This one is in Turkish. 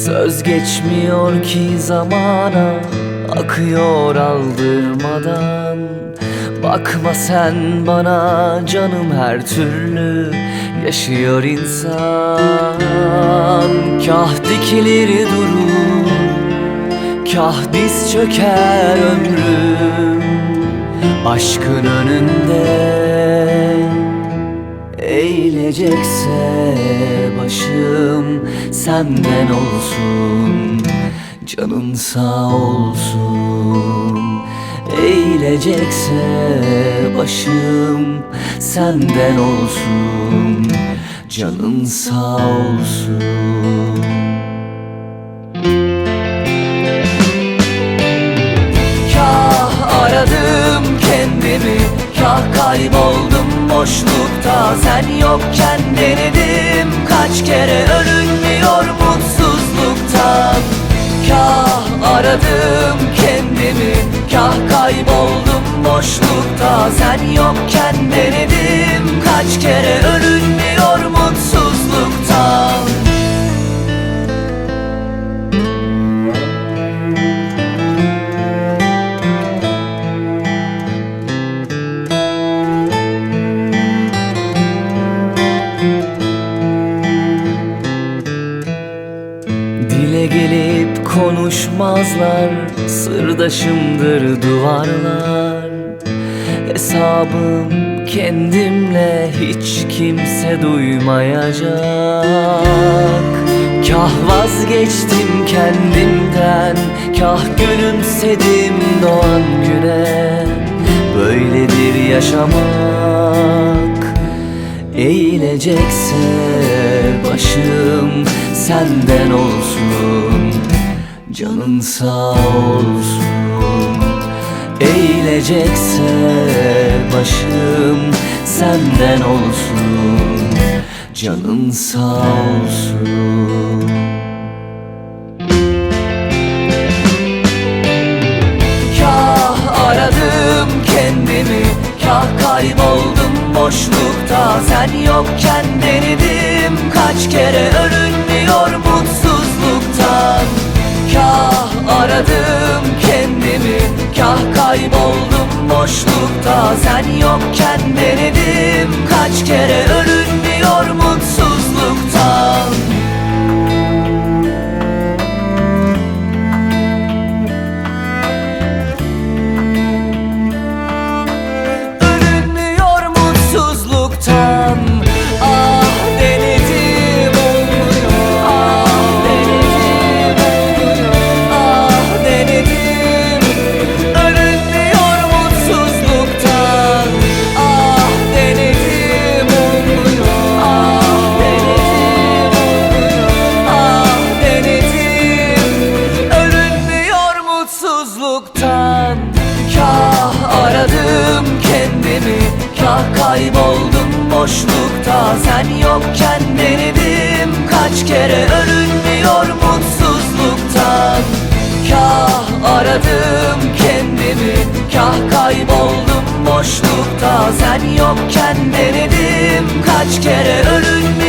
Söz geçmiyor ki zamana, akıyor aldırmadan. Bakma sen bana canım, her türlü yaşıyor insan. Kah dikilir durur, kah diz çöker ömrüm aşkın önünde. Eğilecekse başım senden olsun, canın sağ olsun. Eğilecekse başım senden olsun, canın sağ olsun. Kah aradım kendimi, kah kayboldum boşlukta. Sen yokken denedim kaç kere, ölünmüyor mutsuzluktan. Kah aradım kendimi, kah kayboldum boşlukta. Sen yokken denedim kaç kere, ölünmüyor mutsuzluktan. Dile gelip konuşmazlar, sırdaşımdır duvarlar. Hesabım kendimle hiç kimse duymayacak. Kah vazgeçtim kendimden, kah gülümsedim doğan güne. Böyledir yaşamak. Eğilecekse başım senden olsun, canın sağ olsun. Eğilecekse başım senden olsun, canın sağ olsun. Kah aradım kendimi, kah kayboldum boşlukta. Sen yokken denedim kaç kere, ölünmüyor mutsuzluktan. Kah aradım kendimi, kah kayboldum boşlukta. Sen yokken denedim kaç kere, ölünmüyor mutsuzluktan. Ölünmüyor mutsuzluktan. Ah denedim olmuyor, ah denedim olmuyor, ah denedim. Ölünmüyor mutsuzluktan. Ah denedim olmuyor, ah denedim olmuyor, ah denedim. Ölünmüyor mutsuzluktan. Kah aradım kendimi, kah kayboldum boşlukta. Sen yokken denedim kaç kere, ölünmüyor mutsuzluktan. Kah aradım kendimi, kah kayboldum boşlukta. Sen yokken denedim kaç kere, ölünmüyor